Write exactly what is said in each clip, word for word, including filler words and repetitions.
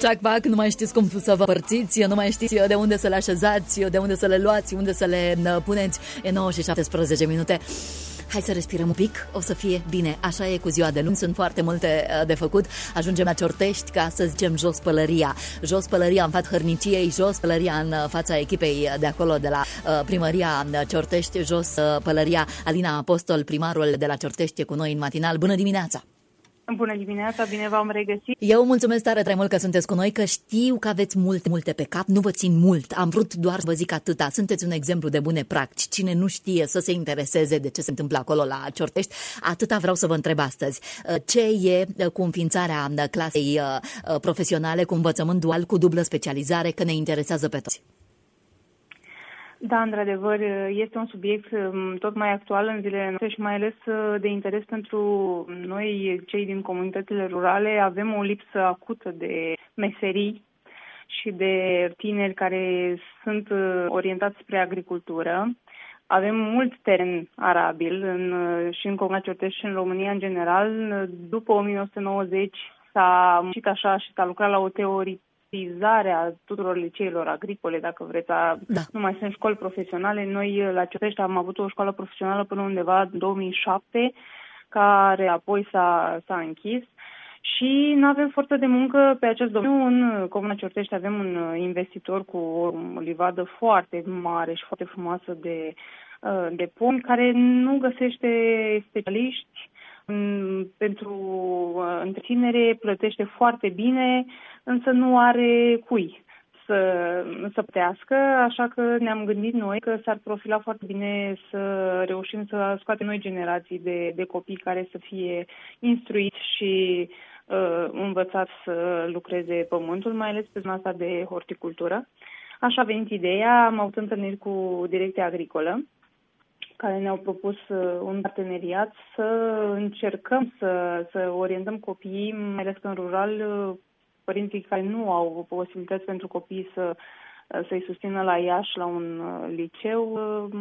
Ceac-pac, nu mai știți cum să vă părțiți, nu mai știți de unde să le așezați, de unde să le luați, unde să le puneți. E nouă și șaptesprezece minute. Hai să respirăm un pic, o să fie bine. Așa e cu ziua de luni, sunt foarte multe de făcut. Ajungem la Ciortești, ca să zicem jos pălăria. Jos pălăria în fața hărniciei, jos pălăria în fața echipei de acolo, de la primăria Ciortești, jos pălăria. Alina Apostol, primarul de la Ciortești, e cu noi în matinal. Bună dimineața! Bună dimineața, bine v-am regăsit. Eu mulțumesc tare, tare mult că sunteți cu noi, că știu că aveți multe, multe pe cap, nu vă țin mult. Am vrut doar să vă zic atâta. Sunteți un exemplu de bune practici. Cine nu știe să se intereseze de ce se întâmplă acolo la Ciortești, atâta vreau să vă întreb astăzi. Ce e cu înființarea clasei profesionale, cu învățământ dual, cu dublă specializare, că ne interesează pe toți? Da, într-adevăr, este un subiect tot mai actual în zilele noastre și mai ales de interes pentru noi, cei din comunitățile rurale. Avem o lipsă acută de meserii și de tineri care sunt orientați spre agricultură. Avem mult teren arabil în, și în Comuna Ciortești și în România în general. După o mie nouă sute nouăzeci s-a muncit așa și s-a lucrat la o teorie a tuturor liceilor agricole, dacă vreți, a, da. Nu mai sunt școli profesionale. Noi la Ciortești am avut o școală profesională până undeva în două mii șapte, care apoi s-a, s-a închis și nu avem forță de muncă pe acest domeniu. În Comuna Ciortești avem un investitor cu o livadă foarte mare și foarte frumoasă de, de pom, care nu găsește specialiști pentru întreținere, plătește foarte bine, însă nu are cui să, să plătească, așa că ne-am gândit noi că s-ar profila foarte bine să reușim să scoatem noi generații de, de copii care să fie instruiți și uh, învățați să lucreze pământul, mai ales pe zona asta de horticultură. Așa a venit ideea, am avut întâlniri cu Direcția Agricolă, care ne-au propus un parteneriat să încercăm să, să orientăm copiii, mai ales că în rural, părinții care nu au posibilități pentru copii să, să-i susțină la Iași, la un liceu,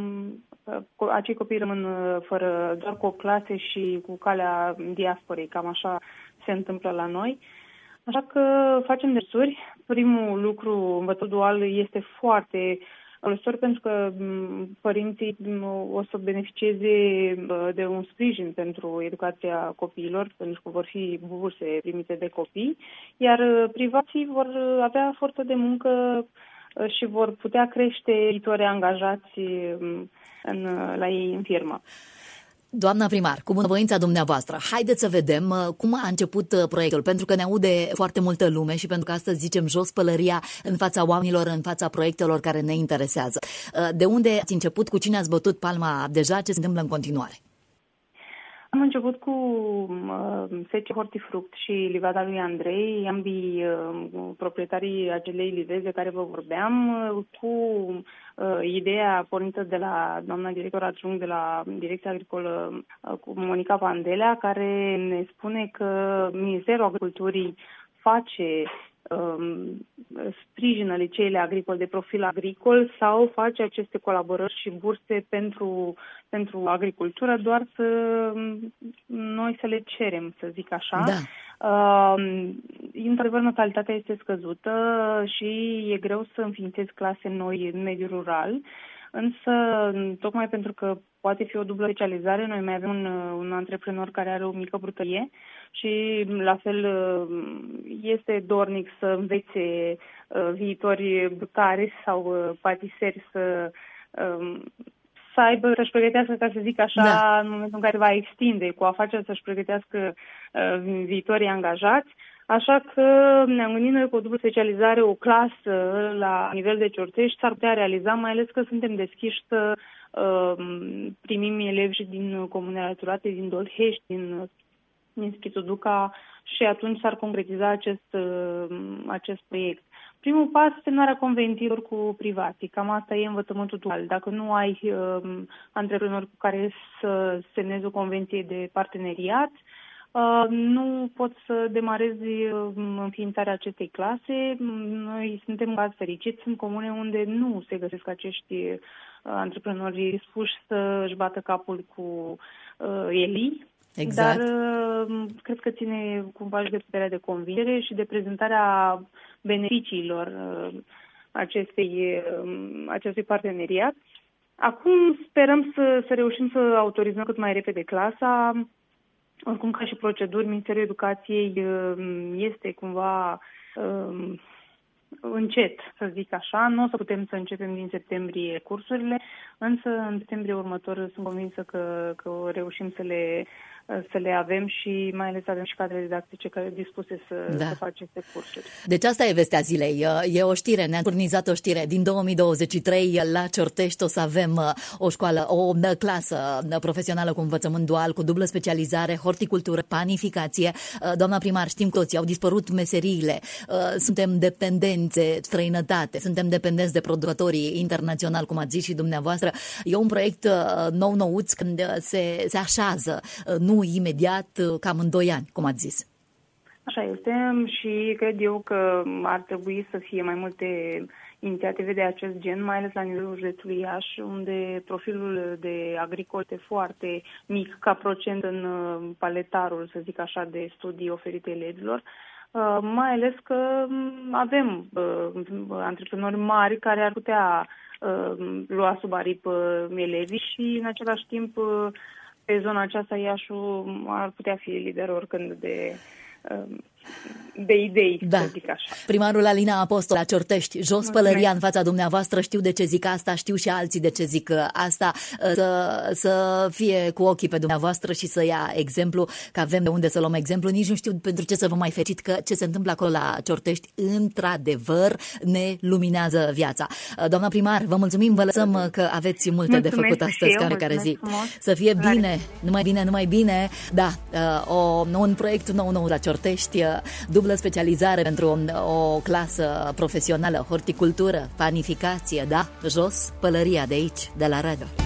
acei copii rămân fără, doar cu o clase și cu calea diasporei, cam așa se întâmplă la noi. Așa că facem demersuri. Primul lucru, învățământul dual este foarte folositor pentru că părinții o să beneficieze de un sprijin pentru educația copiilor, pentru că vor fi burse primite de copii, iar privații vor avea forță de muncă și vor putea crește viitorii angajați în, la ei în firmă. Doamna primar, cu bunăvoința dumneavoastră, haideți să vedem cum a început proiectul, pentru că ne aude foarte multă lume și pentru că astăzi zicem jos pălăria în fața oamenilor, în fața proiectelor care ne interesează. De unde ați început, cu cine ați bătut palma deja, ce se întâmplă în continuare? Am început cu uh, Sece Hortifruct și livada lui Andrei, ambii uh, proprietarii acelei livezi de care vă vorbeam, uh, cu uh, ideea pornită de la doamna director adjunct de la Direcția Agricolă, uh, cu Monica Pandelea, care ne spune că Ministerul Agriculturii face sprijină liceele agricole de profil agricol sau face aceste colaborări și burse pentru, pentru agricultură, doar să noi să le cerem, să zic așa. Da. Uh, într-adevăr, natalitatea este scăzută și e greu să înființezi clase noi în mediul rural, însă, tocmai pentru că poate fi o dublă specializare, noi mai avem un, un antreprenor care are o mică brutărie și, la fel, este dornic să învețe uh, viitori brutari sau uh, patiseri să, uh, să aibă, să-și pregătească, ca să zic așa, da. În momentul în care va extinde cu afaceri, să-și pregătească uh, viitorii angajați. Așa că ne-am gândit noi cu o dublă specializare, o clasă la nivel de Ciortești s-ar putea realiza, mai ales că suntem deschiși să uh, primim elevi și din comunele alăturate, din Dolhești, din, din Schituduca și atunci s-ar concretiza acest, uh, acest proiect. Primul pas, semnarea convențiilor cu privații. Cam asta e învățământul dual. Dacă nu ai uh, antreprenori cu care să semnezi o convenție de parteneriat, Uh, nu pot să demarezi uh, înființarea acestei clase. Noi suntem caz fericit, sunt comune unde nu se găsesc acești uh, antreprenori dispuși să își bată capul cu uh, elii. Exact. Dar uh, cred că ține cumva și de puterea de convingere și de prezentarea beneficiilor acestei, acestui parteneriat. Acum sperăm să, să reușim să autorizăm cât mai repede clasa. Oricum, ca și proceduri, Ministerul Educației este cumva încet, să zic așa. Nu o să putem să începem din septembrie cursurile, însă în septembrie următor sunt convinsă că, că reușim să le, să le avem și mai ales avem și cadre didactice care dispuse să, da. să facă aceste cursuri. Deci asta e vestea zilei. E o știre, ne-a furnizat o știre. Din două mii douăzeci și trei la Ciortești o să avem o școală, o clasă profesională cu învățământ dual, cu dublă specializare, horticultură, panificație. Doamna primar, știm toți, au dispărut meseriile, suntem dependenți de străinătate, suntem dependenți de producătorii internaționali, cum ați zis și dumneavoastră. E un proiect nou-nouț când se, se așează, nu imediat, cam în doi ani, cum ați zis. Așa este și cred eu că ar trebui să fie mai multe inițiative de acest gen, mai ales la nivelul județului Iași, unde profilul de agricol este foarte mic ca procent în paletarul, să zic așa, de studii oferite elevilor. Uh, mai ales că avem uh, antreprenori mari care ar putea uh, lua sub aripă elevii și în același timp uh, pe zona aceasta Iașul ar putea fi lider oricând de uh, de idei, da. Să zic așa. Primarul Alina Apostol la Ciortești, jos pălăria în fața dumneavoastră, știu de ce zic asta, știu și alții de ce zic asta, să, să fie cu ochii pe dumneavoastră și să ia exemplu, că avem de unde să luăm exemplu, nici nu știu pentru ce să vă mai fericit, că ce se întâmplă acolo la Ciortești, într-adevăr, ne luminează viața. Doamna primar, vă mulțumim, vă lăsăm că aveți multe mulțumesc de făcut astăzi, care care zi. Frumos. Să fie bine, numai bine, numai bine, da, o, un proiect nou-nou la Ciortești, dublă specializare pentru o, o clasă profesională, horticultură, panificație, da? Jos, pălăria de aici, de la radio.